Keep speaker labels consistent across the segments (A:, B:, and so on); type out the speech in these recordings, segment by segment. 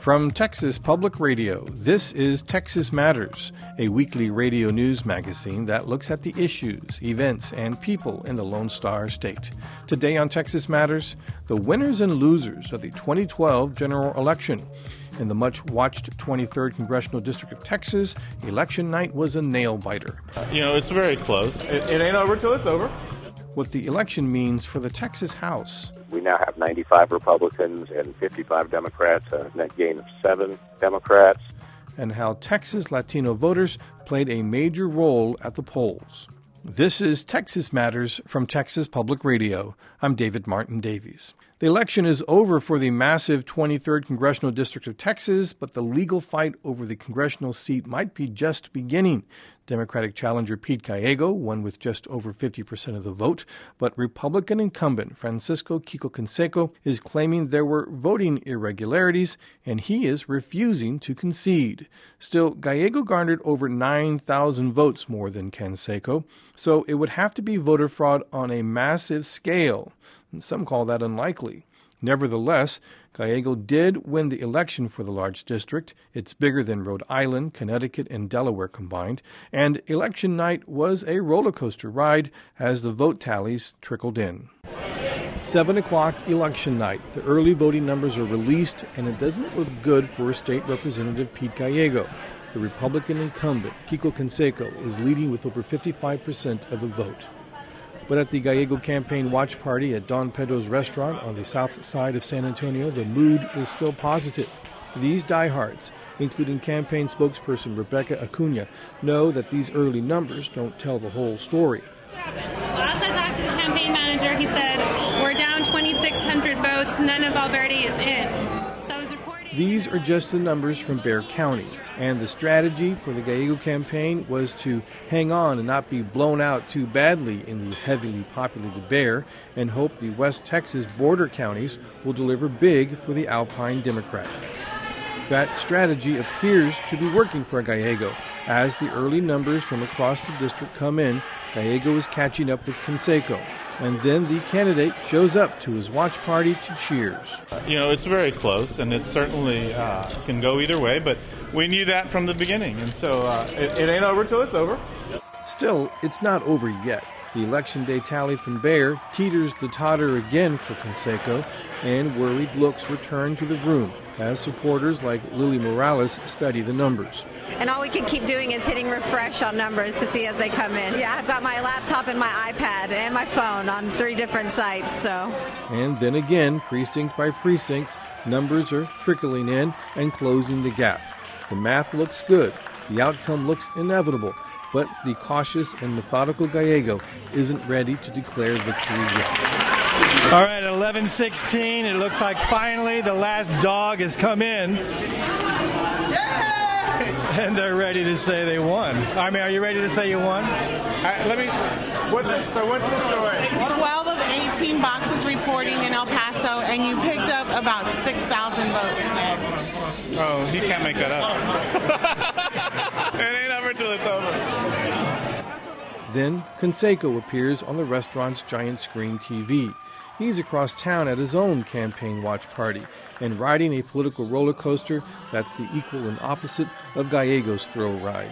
A: From Texas Public Radio, this is Texas Matters, a weekly radio news magazine that looks at the issues, events, and people in the Lone Star State. Today on Texas Matters, the winners and losers of the 2012 general election. In the much-watched 23rd Congressional District of Texas, election night was a nail-biter.
B: It's very close. It ain't over till it's over.
A: What the election means for the Texas House.
C: We now have 95 Republicans and 55 Democrats, a net gain of 7 Democrats.
A: And how Texas Latino voters played a major role at the polls. This is Texas Matters from Texas Public Radio. I'm David Martin Davies. The election is over for the massive 23rd Congressional District of Texas, but the legal fight over the congressional seat might be just beginning. Democratic challenger Pete Gallego won with just over 50% of the vote, but Republican incumbent Francisco Kiko Canseco is claiming there were voting irregularities, and he is refusing to concede. Still, Gallego garnered over 9,000 votes more than Canseco, so it would have to be voter fraud on a massive scale. Some call that unlikely. Nevertheless, Gallego did win the election for the large district. It's bigger than Rhode Island, Connecticut, and Delaware combined. And election night was a roller coaster ride as the vote tallies trickled in. 7 o'clock election night. The early voting numbers are released, and it doesn't look good for State Representative Pete Gallego. The Republican incumbent, Kiko Canseco, is leading with over 55% of the vote. But at the Gallego campaign watch party at Don Pedro's restaurant on the south side of San Antonio, the mood is still positive. These diehards, including campaign spokesperson Rebecca Acuna, know that these early numbers don't tell the whole story.
D: Last I talked to the campaign manager, he said, we're down 2,600 votes, none of Valverde is in. So I was reporting...
A: These are just the numbers from Bexar County. And the strategy for the Gallego campaign was to hang on and not be blown out too badly in the heavily populated Bexar and hope the West Texas border counties will deliver big for the Alpine Democrat. That strategy appears to be working for Gallego. As the early numbers from across the district come in, Gallego is catching up with Canseco. And then the candidate shows up to his watch party to cheers.
B: It's very close, and it certainly can go either way, but we knew that from the beginning, and so it ain't over till it's over.
A: Still, it's not over yet. The Election Day tally from Bexar teeters the totter again for Canseco, and worried looks return to the room as supporters like Lily Morales study the numbers.
E: And all we can keep doing is hitting refresh on numbers to see as they come in. Yeah, I've got my laptop and my iPad and my phone on 3 different sites, so.
A: And then again, precinct by precinct, numbers are trickling in and closing the gap. The math looks good. The outcome looks inevitable. But the cautious and methodical Gallego isn't ready to declare victory yet.
F: All right, at 11:16, it looks like finally the last dog has come in. And they're ready to say they won. I mean, are you ready to say you won?
B: What's the story?
G: 12 of 18 boxes reporting in El Paso, and you picked up about 6,000 votes there.
B: Oh, he can't make that up. It ain't over till it's over.
A: Then Canseco appears on the restaurant's giant screen TV. He's across town at his own campaign watch party and riding a political roller coaster that's the equal and opposite of Gallego's thrill ride.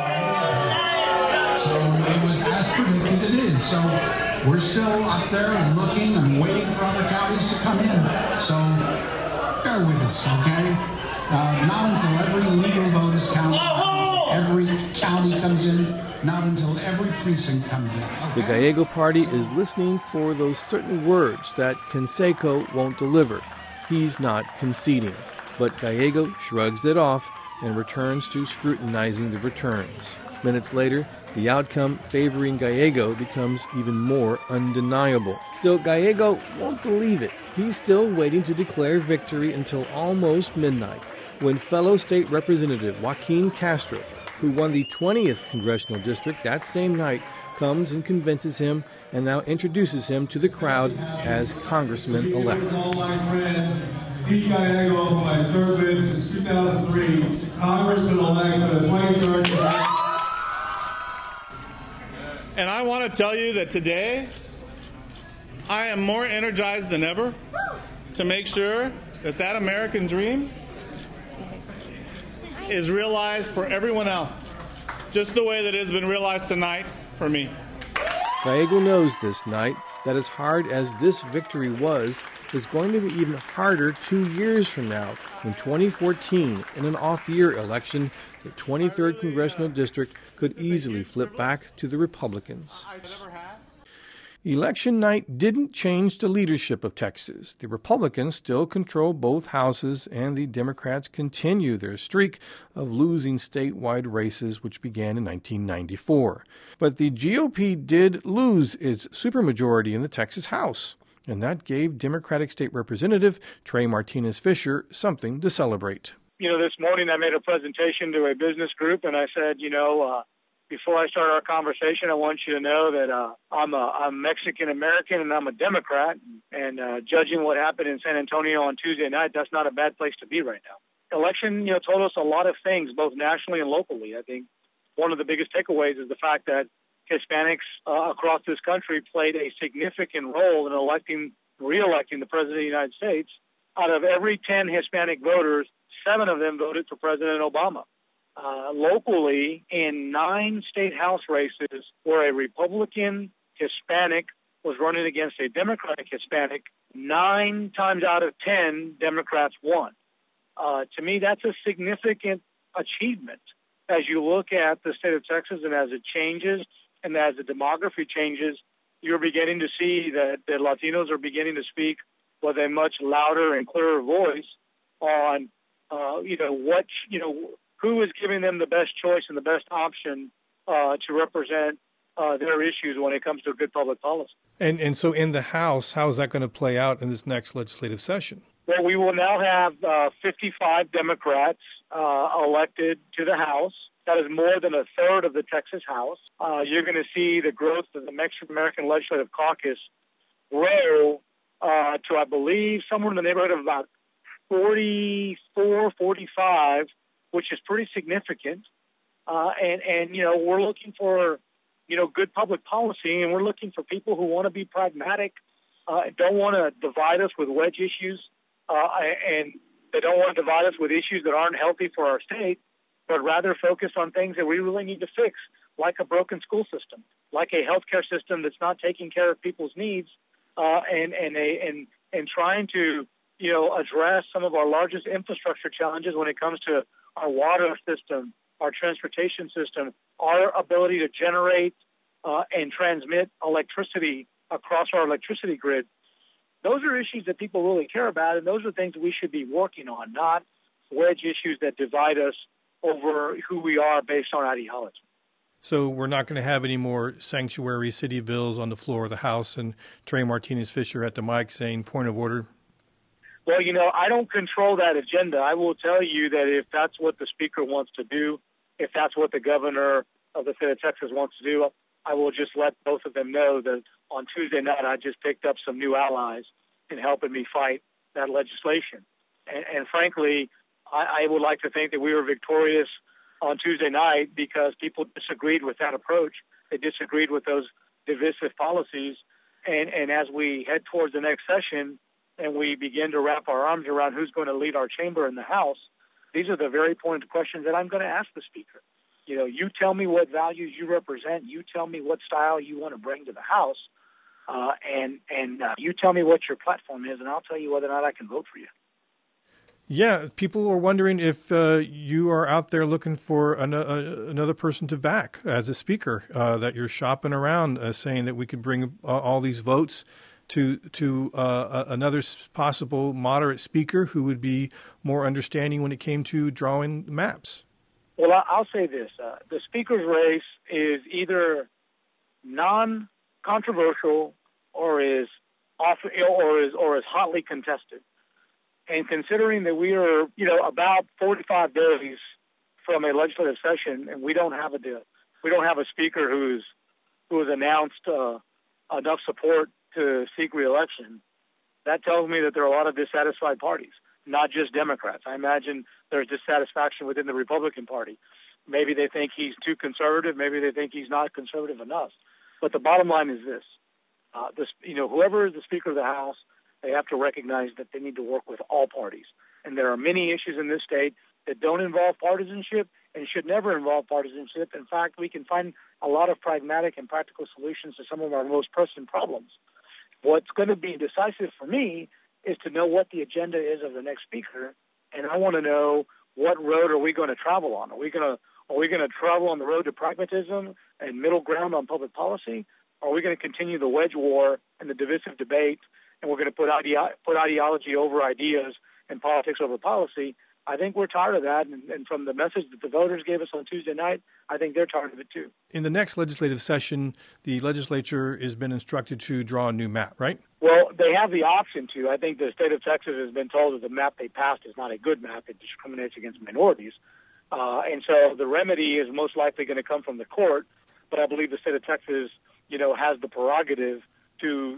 H: So it was as predicted it is. So we're still up there and looking and waiting for other counties to come in. So bear with us, okay? Not until every legal vote is counted, not until every county comes in, not until every precinct comes in. Okay?
A: The Gallego party is listening for those certain words that Canseco won't deliver. He's not conceding. But Gallego shrugs it off and returns to scrutinizing the returns. Minutes later, the outcome favoring Gallego becomes even more undeniable. Still, Gallego won't believe it. He's still waiting to declare victory until almost midnight, when fellow state representative Joaquin Castro, who won the 20th congressional district that same night, comes and convinces him and now introduces him to the crowd as Congressman-elect.
I: Pete Gallego, whom I served with since 2003, Congressman-elect for the 23rd.
B: And I want to tell you that today, I am more energized than ever to make sure that American dream is realized for everyone else, just the way that it has been realized tonight for me.
A: Gallego knows this night that as hard as this victory was, it's going to be even harder 2 years from now, in 2014, in an off-year election, the 23rd Congressional District could easily flip back to the Republicans. Election night didn't change the leadership of Texas. The Republicans still control both houses, and the Democrats continue their streak of losing statewide races, which began in 1994. But the GOP did lose its supermajority in the Texas House, and that gave Democratic State Representative Trey Martinez Fisher something to celebrate.
J: This morning I made a presentation to a business group, and I said, before I start our conversation, I want you to know that I'm Mexican-American and I'm a Democrat. And judging what happened in San Antonio on Tuesday night, that's not a bad place to be right now. Election, told us a lot of things, both nationally and locally. I think one of the biggest takeaways is the fact that Hispanics across this country played a significant role in re-electing the President of the United States. Out of every 10 Hispanic voters, 7 of them voted for President Obama. Locally, in 9 state House races where a Republican Hispanic was running against a Democratic Hispanic, 9 times out of 10, Democrats won. To me, that's a significant achievement. As you look at the state of Texas and as it changes and as the demography changes, you're beginning to see that the Latinos are beginning to speak with a much louder and clearer voice on, who is giving them the best choice and the best option to represent their issues when it comes to good public policy.
A: And so in the House, how is that going to play out in this next legislative session?
J: Well, we will now have 55 Democrats elected to the House. That is more than a third of the Texas House. You're going to see the growth of the Mexican-American Legislative Caucus grow to, I believe, somewhere in the neighborhood of about 44, 45, which is pretty significant. We're looking for, good public policy, and we're looking for people who want to be pragmatic, don't want to divide us with wedge issues, and they don't want to divide us with issues that aren't healthy for our state, but rather focus on things that we really need to fix, like a broken school system, like a healthcare system that's not taking care of people's needs, and trying to, address some of our largest infrastructure challenges when it comes to our water system, our transportation system, our ability to generate and transmit electricity across our electricity grid. Those are issues that people really care about, and those are things we should be working on, not wedge issues that divide us over who we are based on ideology.
A: So we're not going to have any more sanctuary city bills on the floor of the House, and Trey Martinez Fisher at the mic saying, point of order.
J: Well, I don't control that agenda. I will tell you that if that's what the Speaker wants to do, if that's what the Governor of the state of Texas wants to do, I will just let both of them know that on Tuesday night I just picked up some new allies in helping me fight that legislation. And frankly, I would like to think that we were victorious on Tuesday night because people disagreed with that approach. They disagreed with those divisive policies. And as we head towards the next session, and we begin to wrap our arms around who's going to lead our chamber in the House, these are the very pointed questions that I'm going to ask the Speaker. You tell me what values you represent. You tell me what style you want to bring to the House, and you tell me what your platform is, and I'll tell you whether or not I can vote for you.
A: Yeah, people are wondering if you are out there looking for another person to back as a Speaker, that you're shopping around saying that we could bring all these votes to another possible moderate speaker who would be more understanding when it came to drawing maps.
J: Well, I'll say this. The speaker's race is either non-controversial or is hotly contested. And considering that we are, about 45 days from a legislative session, and we don't have a speaker who has announced enough support to seek re-election, that tells me that there are a lot of dissatisfied parties, not just Democrats. I imagine there's dissatisfaction within the Republican Party. Maybe they think he's too conservative. Maybe they think he's not conservative enough. But the bottom line is this. Whoever is the Speaker of the House, they have to recognize that they need to work with all parties. And And there are many issues in this state that don't involve partisanship and should never involve partisanship. In fact, we can find a lot of pragmatic and practical solutions to some of our most pressing problems. What's going to be decisive for me is to know what the agenda is of the next speaker, and I want to know what road are we going to travel on. Are we going to travel on the road to pragmatism and middle ground on public policy? Or are we going to continue the wedge war and the divisive debate, and we're going to put ideology over ideas and politics over policy? I think we're tired of that, and from the message that the voters gave us on Tuesday night, I think they're tired of it too.
A: In the next legislative session, the legislature has been instructed to draw a new map, right?
J: Well, they have the option to. I think the state of Texas has been told that the map they passed is not a good map. It discriminates against minorities. And so the remedy is most likely going to come from the court, but I believe the state of Texas, has the prerogative to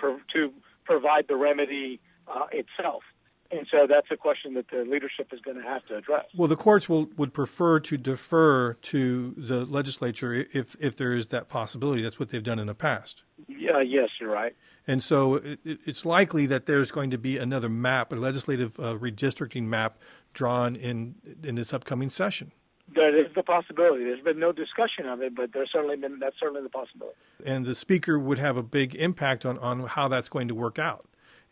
J: provide the remedy itself. And so that's a question that the leadership is going to have to address.
A: Well, the courts would prefer to defer to the legislature if there is that possibility. That's what they've done in the past.
J: Yeah, yes, you're right.
A: And so it's likely that there's going to be another map, a legislative redistricting map drawn in this upcoming session.
J: That is the possibility. There's been no discussion of it, but that's certainly the possibility.
A: And the speaker would have a big impact on how that's going to work out.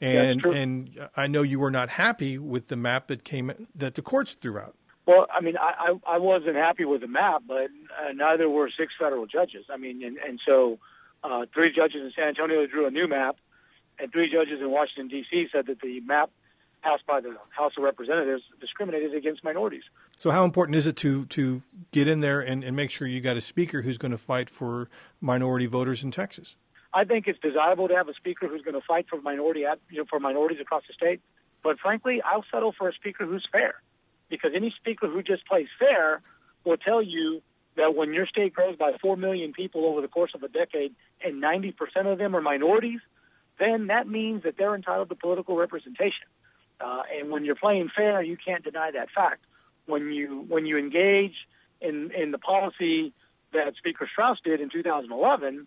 A: And I know you were not happy with the map that the courts threw out.
J: Well, I mean, I wasn't happy with the map, but neither were 6 federal judges. I mean, and so 3 judges in San Antonio drew a new map, and 3 judges in Washington, D.C. said that the map passed by the House of Representatives discriminated against minorities.
A: So how important is it to get in there and make sure you got a speaker who's going to fight for minority voters in Texas?
J: I think it's desirable to have a speaker who's going to fight for minorities across the state. But frankly, I'll settle for a speaker who's fair, because any speaker who just plays fair will tell you that when your state grows by 4 million people over the course of a decade and 90% of them are minorities, then that means that they're entitled to political representation. And when you're playing fair, you can't deny that fact. When you engage in the policy that Speaker Strauss did in 2011,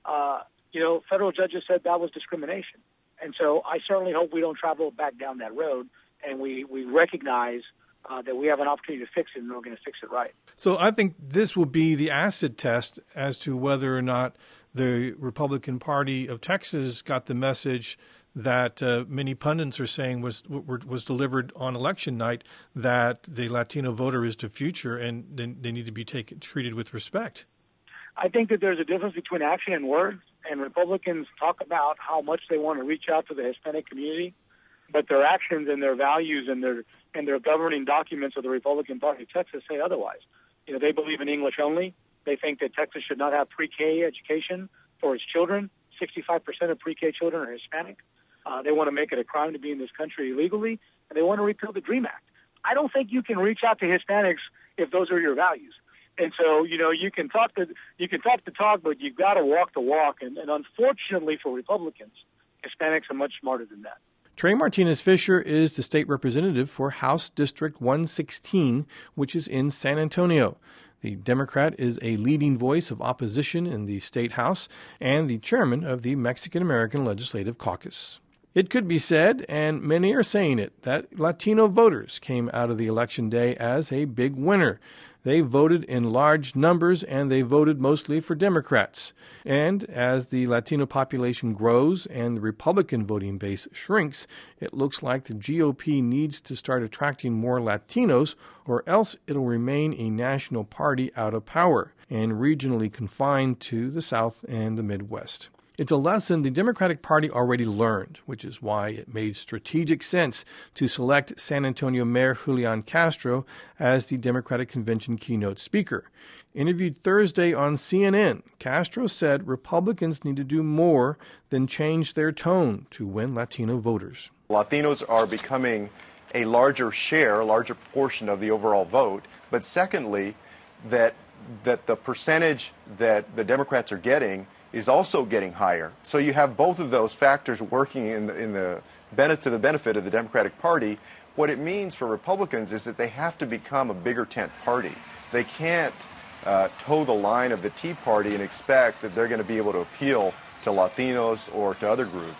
J: federal judges said that was discrimination. And so I certainly hope we don't travel back down that road, and we recognize that we have an opportunity to fix it, and we're going to fix it right.
A: So I think this will be the acid test as to whether or not the Republican Party of Texas got the message that many pundits are saying was delivered on election night, that the Latino voter is the future and they need to be treated with respect.
J: I think that there's a difference between action and words, and Republicans talk about how much they want to reach out to the Hispanic community, but their actions and their values and their governing documents of the Republican Party of Texas say otherwise. They believe in English only. They think that Texas should not have pre-K education for its children. 65% of pre-K children are Hispanic. They want to make it a crime to be in this country illegally, and they want to repeal the DREAM Act. I don't think you can reach out to Hispanics if those are your values. And so, you can talk the talk, but you've got to walk the walk. And unfortunately for Republicans, Hispanics are much smarter than that.
A: Trey Martinez Fisher is the state representative for House District 116, which is in San Antonio. The Democrat is a leading voice of opposition in the state house and the chairman of the Mexican-American Legislative Caucus. It could be said, and many are saying it, that Latino voters came out of the election day as a big winner. They voted in large numbers, and they voted mostly for Democrats. And as the Latino population grows and the Republican voting base shrinks, it looks like the GOP needs to start attracting more Latinos, or else it'll remain a national party out of power and regionally confined to the South and the Midwest. It's a lesson the Democratic Party already learned, which is why it made strategic sense to select San Antonio Mayor Julian Castro as the Democratic Convention keynote speaker. Interviewed Thursday on CNN, Castro said Republicans need to do more than change their tone to win Latino voters.
K: Latinos are becoming a larger share, a larger portion of the overall vote, but secondly, that the percentage that the Democrats are getting is also getting higher. So you have both of those factors working to the benefit of the Democratic Party. What it means for Republicans is that they have to become a bigger tent party. They can't toe the line of the Tea Party and expect that they're going to be able to appeal to Latinos or to other groups.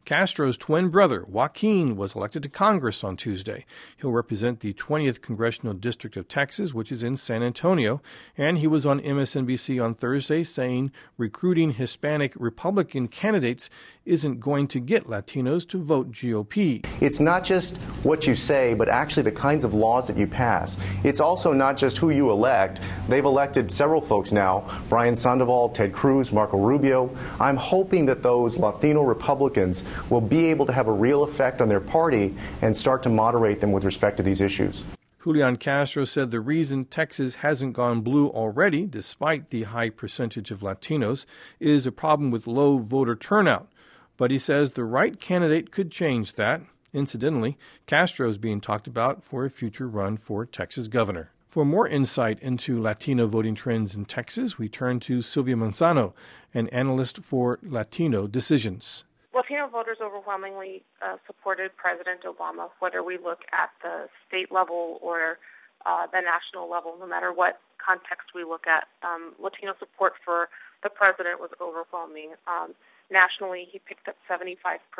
A: Castro's twin brother, Joaquin, was elected to Congress on Tuesday. He'll represent the 20th Congressional District of Texas, which is in San Antonio, and he was on MSNBC on Thursday saying recruiting Hispanic Republican candidates isn't going to get Latinos to vote GOP.
K: It's not just what you say, but actually the kinds of laws that you pass. It's also not just who you elect. They've elected several folks now, Brian Sandoval, Ted Cruz, Marco Rubio. I'm hoping that those Latino Republicans will be able to have a real effect on their party and start to moderate them with respect to these issues.
A: Julian Castro said the reason Texas hasn't gone blue already, despite the high percentage of Latinos, is a problem with low voter turnout. But he says the right candidate could change that. Incidentally, Castro is being talked about for a future run for Texas governor. For more insight into Latino voting trends in Texas, we turn to Sylvia Manzano, an analyst for Latino Decisions.
L: Latino voters overwhelmingly supported President Obama, whether we look at the state level or the national level, no matter what context we look at. Latino support for the president was overwhelming. Nationally, he picked up 75%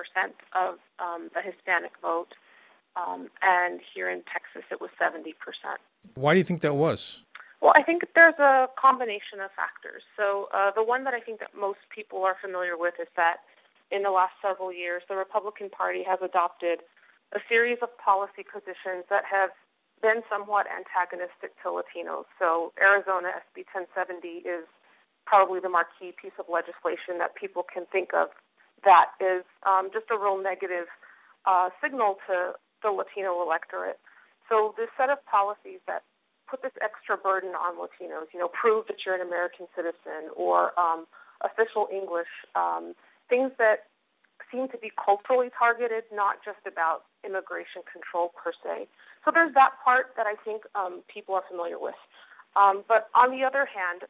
L: of the Hispanic vote, and here in Texas it was 70%.
A: Why do you think that was?
L: Well, I think there's a combination of factors. So the one that I think that most people are familiar with is that in the last several years, the Republican Party has adopted a series of policy positions that have been somewhat antagonistic to Latinos. So Arizona SB 1070 is probably the marquee piece of legislation that people can think of that is just a real negative signal to the Latino electorate. So this set of policies that put this extra burden on Latinos, prove that you're an American citizen or official English, things that seem to be culturally targeted, not just about immigration control per se. So there's that part that I think people are familiar with. But on the other hand,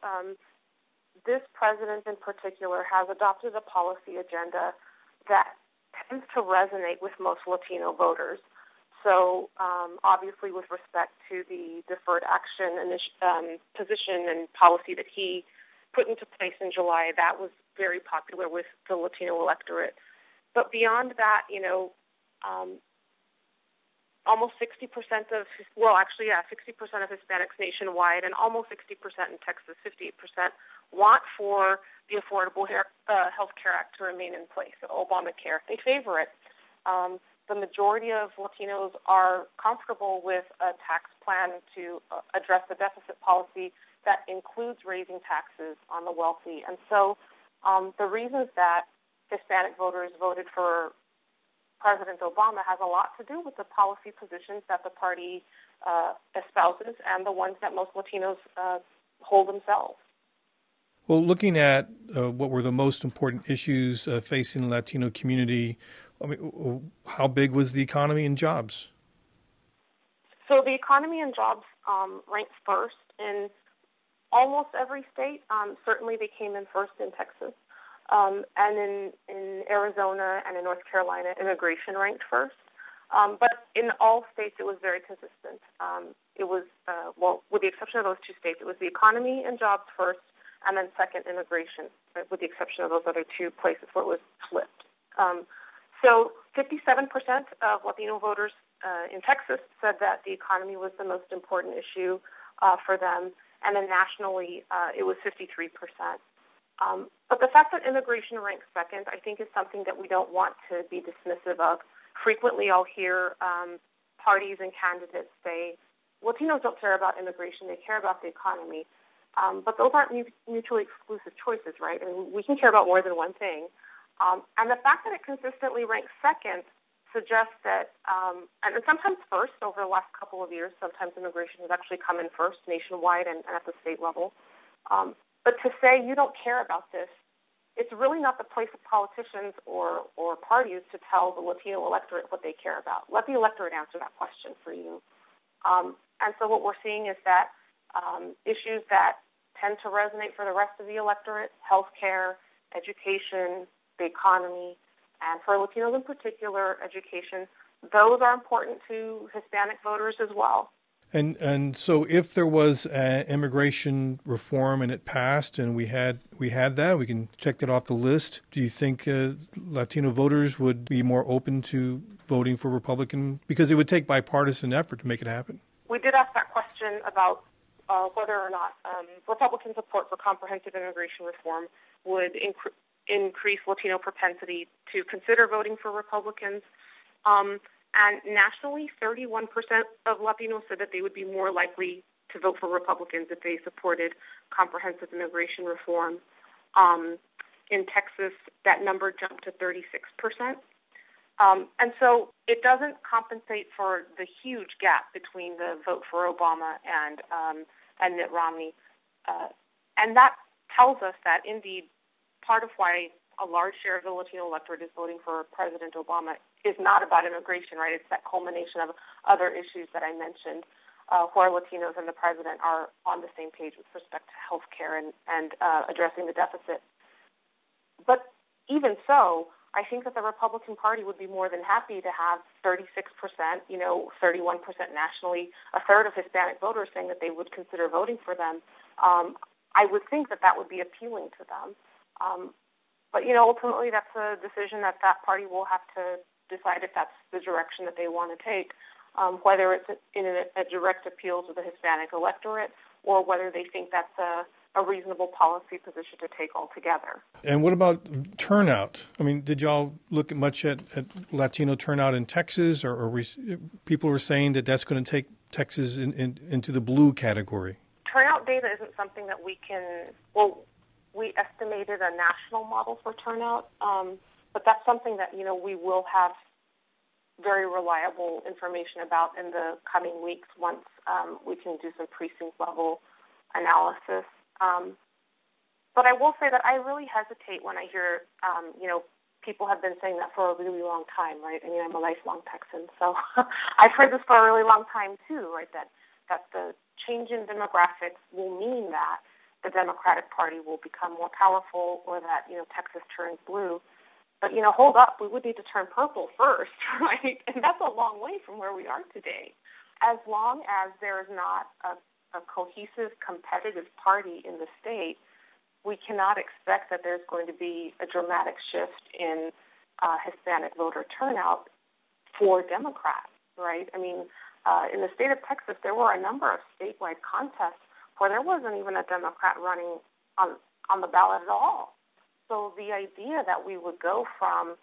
L: this president in particular has adopted a policy agenda that tends to resonate with most Latino voters. So obviously with respect to the deferred action position and policy that he put into place in July, that was very popular with the Latino electorate. But beyond that, almost 60% of, 60% of Hispanics nationwide and almost 60% in Texas, 58%, want for the Affordable Health Care Act to remain in place, Obamacare. They favor it. The majority of Latinos are comfortable with a tax plan to address the deficit policy that includes raising taxes on the wealthy. And so the reasons that Hispanic voters voted for President Obama has a lot to do with the policy positions that the party espouses and the ones that most Latinos hold themselves.
A: Well, looking at what were the most important issues facing the Latino community, how big was the economy and jobs?
L: So the economy and jobs ranked first in almost every state. Certainly they came in first in Texas. And in Arizona and in North Carolina, immigration ranked first. But in all states, it was very consistent. It was, with the exception of those two states, it was the economy and jobs first, and then second, immigration, with the exception of those other two places where it was flipped. So 57% of Latino voters in Texas said that the economy was the most important issue for them, and then nationally, it was 53%. But the fact that immigration ranks second, I think, is something that we don't want to be dismissive of. Frequently, I'll hear parties and candidates say, Latinos don't care about immigration, they care about the economy. But those aren't mutually exclusive choices, right? I mean, we can care about more than one thing. And the fact that it consistently ranks second suggests that, and sometimes first over the last couple of years, sometimes immigration has actually come in first nationwide and at the state level. But to say you don't care about this, it's really not the place of politicians or parties to tell the Latino electorate what they care about. Let the electorate answer that question for you. And so what we're seeing is that issues that tend to resonate for the rest of the electorate, healthcare, education, the economy, and for Latinos in particular, education, those are important to Hispanic voters as well.
A: And so if there was immigration reform and it passed and we had that, we can check that off the list. Do you think Latino voters would be more open to voting for Republican? Because it would take bipartisan effort to make it happen.
L: We did ask that question about whether or not Republican support for comprehensive immigration reform would increase Latino propensity to consider voting for Republicans. And nationally, 31% of Latinos said that they would be more likely to vote for Republicans if they supported comprehensive immigration reform. In Texas, that number jumped to 36%. And so it doesn't compensate for the huge gap between the vote for Obama and Mitt Romney. And that tells us that, indeed, part of why a large share of the Latino electorate is voting for President Obama is not about immigration, right? It's that culmination of other issues that I mentioned, where Latinos and the president are on the same page with respect to health care and addressing the deficit. But even so, I think that the Republican Party would be more than happy to have 36%, 31% nationally, a third of Hispanic voters saying that they would consider voting for them. I would think that that would be appealing to them. But, ultimately that's a decision that party will have to decide if that's the direction that they want to take, whether it's in a direct appeal to the Hispanic electorate or whether they think that's a reasonable policy position to take altogether.
A: And what about turnout? I mean, did y'all look much at Latino turnout in Texas, or people were saying that that's going to take Texas into the blue category?
L: Turnout data isn't something that we can, we estimated a national model for turnout, but that's something that, we will have very reliable information about in the coming weeks once we can do some precinct-level analysis. But I will say that I really hesitate when I hear, people have been saying that for a really long time, right? I mean, I'm a lifelong Texan, so I've heard this for a really long time, too, right, that the change in demographics will mean that the Democratic Party will become more powerful or that, Texas turns blue. But, hold up, we would need to turn purple first, right? And that's a long way from where we are today. As long as there is not a cohesive, competitive party in the state, we cannot expect that there's going to be a dramatic shift in Hispanic voter turnout for Democrats, right? I mean, in the state of Texas, there were a number of statewide contests where there wasn't even a Democrat running on the ballot at all. So the idea that we would go from,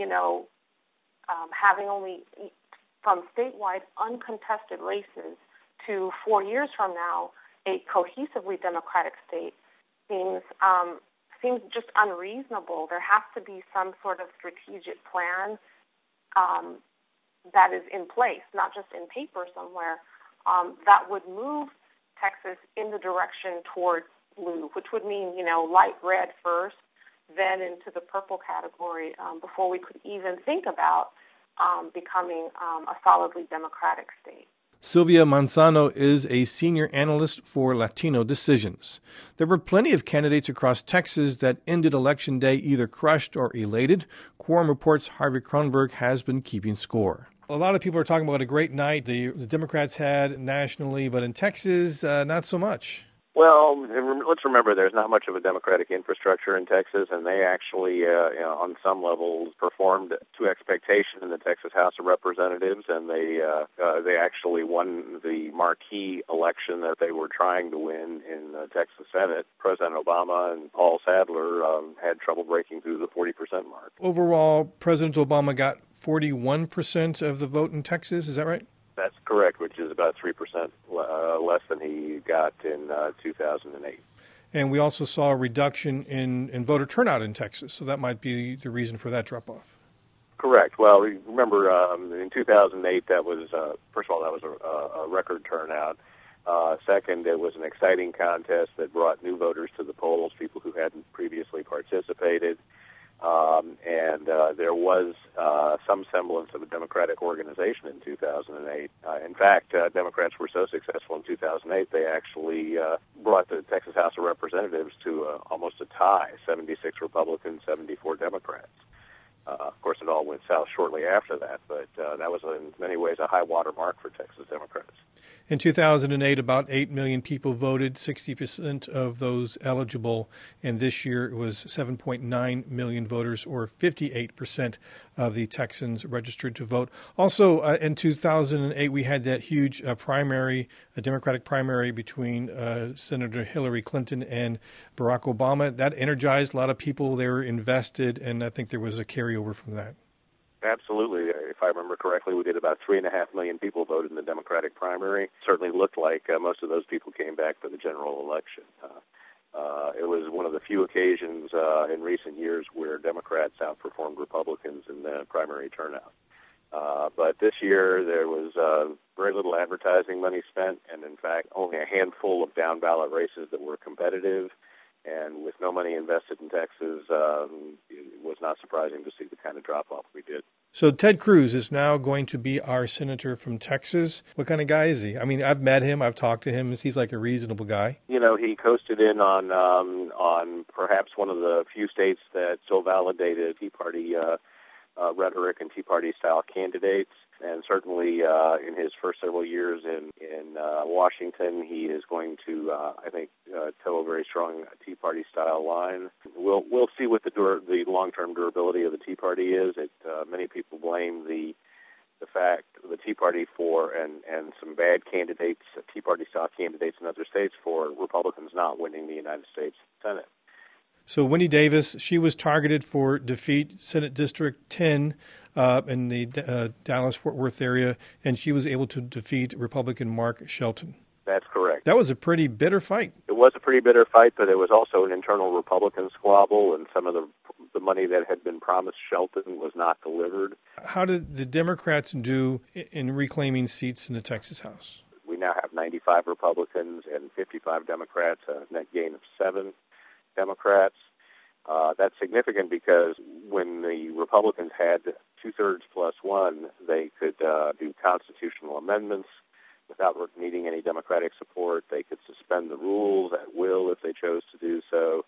L: having only from statewide uncontested races to 4 years from now a cohesively Democratic state seems just unreasonable. There has to be some sort of strategic plan that is in place, not just in paper somewhere, that would move Texas in the direction towards blue, which would mean, light red first, then into the purple category before we could even think about becoming a solidly Democratic state.
A: Sylvia Manzano is a senior analyst for Latino Decisions. There were plenty of candidates across Texas that ended Election Day either crushed or elated. Quorum Report's Harvey Kronberg has been keeping score. A lot of people are talking about a great night the Democrats had nationally, but in Texas, not so much.
C: Well, let's remember there's not much of a Democratic infrastructure in Texas, and they actually, on some levels, performed to expectation in the Texas House of Representatives, and they actually won the marquee election that they were trying to win in the Texas Senate. President Obama and Paul Sadler had trouble breaking through the 40% mark.
A: Overall, President Obama got 41% of the vote in Texas, is that right?
C: That's correct, which is about 3% less than he got in 2008.
A: And we also saw a reduction in voter turnout in Texas, so that might be the reason for that drop-off.
C: Correct. Well, remember, in 2008, that was, first of all, that was a record turnout. Second, it was an exciting contest that brought new voters to the polls, people who hadn't previously participated. And there was some semblance of a Democratic organization in 2008. In fact, Democrats were so successful in 2008, they actually brought the Texas House of Representatives to almost a tie, 76 Republicans, 74 Democrats. Of course, it all went south shortly after that, but that was in many ways a high water mark for Texas Democrats.
A: In 2008, about 8 million people voted, 60% of those eligible. And this year it was 7.9 million voters, or 58% of the Texans registered to vote. Also, in 2008, we had that huge primary, a Democratic primary between Senator Hillary Clinton and Barack Obama. That energized a lot of people. They were invested, and I think there was a carryover from that.
C: Absolutely. If I remember correctly, we did about 3.5 million people voted in the Democratic primary. Certainly looked like most of those people came back for the general election. It was one of the few occasions in recent years where Democrats outperformed Republicans in the primary turnout. But this year there was very little advertising money spent, and in fact only a handful of down-ballot races that were competitive. And with no money invested in Texas, it was not surprising to see the kind of drop-off we did.
A: So Ted Cruz is now going to be our senator from Texas. What kind of guy is he? I mean, I've met him. I've talked to him. He's like a reasonable guy.
C: You know, he coasted in on perhaps one of the few states that still validated Tea Party rhetoric and Tea Party-style candidates. And certainly in his first several years in Washington, he is going to, I think, toe a very strong Tea Party-style line. We'll see what the long-term durability of the Tea Party is. Many people blame the fact the Tea Party for and some bad candidates, Tea Party-style candidates in other states, for Republicans not winning the United States Senate.
A: So Wendy Davis, she was targeted for defeat Senate District 10 in the Dallas-Fort Worth area, and she was able to defeat Republican Mark Shelton.
C: That's correct.
A: That was a pretty bitter fight.
C: It was a pretty bitter fight, but it was also an internal Republican squabble, and some of the money that had been promised Shelton was not delivered.
A: How did the Democrats do in reclaiming seats in the Texas House?
C: We now have 95 Republicans and 55 Democrats, a net gain of 7 Democrats. That's significant because when the Republicans had 2/3 plus 1, they could do constitutional amendments without needing any Democratic support. They could suspend the rules at will if they chose to do so,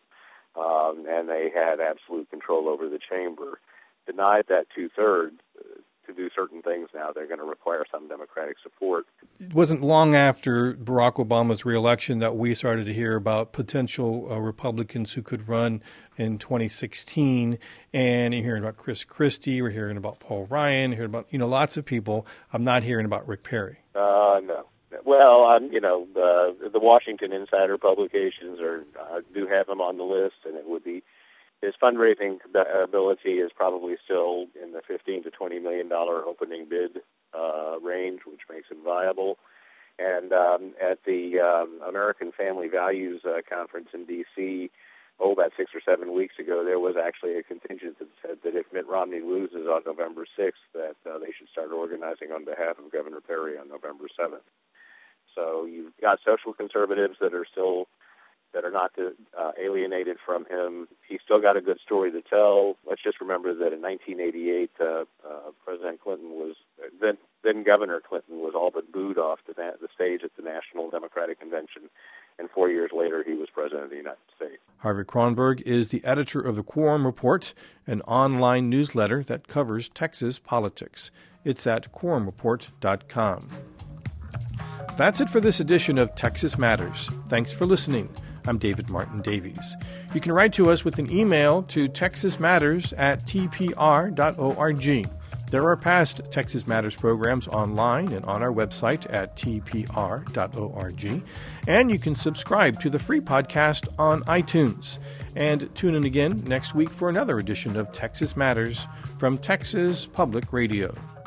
C: and they had absolute control over the chamber. Denied that 2/3 to do certain things now, they're going to require some Democratic support.
A: It wasn't long after Barack Obama's reelection that we started to hear about potential Republicans who could run in 2016. And you're hearing about Chris Christie. We're hearing about Paul Ryan. We're hearing about, lots of people. I'm not hearing about Rick Perry.
C: No. Well, the Washington Insider publications do have him on the list, and it would be his fundraising ability is probably still in the $15 to $20 million opening bid range, which makes it viable. And at the American Family Values Conference in D.C., about 6 or 7 weeks ago, there was actually a contingent that said that if Mitt Romney loses on November 6th, that they should start organizing on behalf of Governor Perry on November 7th. So you've got social conservatives that are not alienated from him. He's still got a good story to tell. Let's just remember that in 1988, President Clinton then Governor Clinton was all but booed off the stage at the National Democratic Convention, and 4 years later, he was President of the United States.
A: Harvey Kronberg is the editor of the Quorum Report, an online newsletter that covers Texas politics. It's at quorumreport.com. That's it for this edition of Texas Matters. Thanks for listening. I'm David Martin Davies. You can write to us with an email to texasmatters@tpr.org. There are past Texas Matters programs online and on our website at tpr.org. And you can subscribe to the free podcast on iTunes. And tune in again next week for another edition of Texas Matters from Texas Public Radio.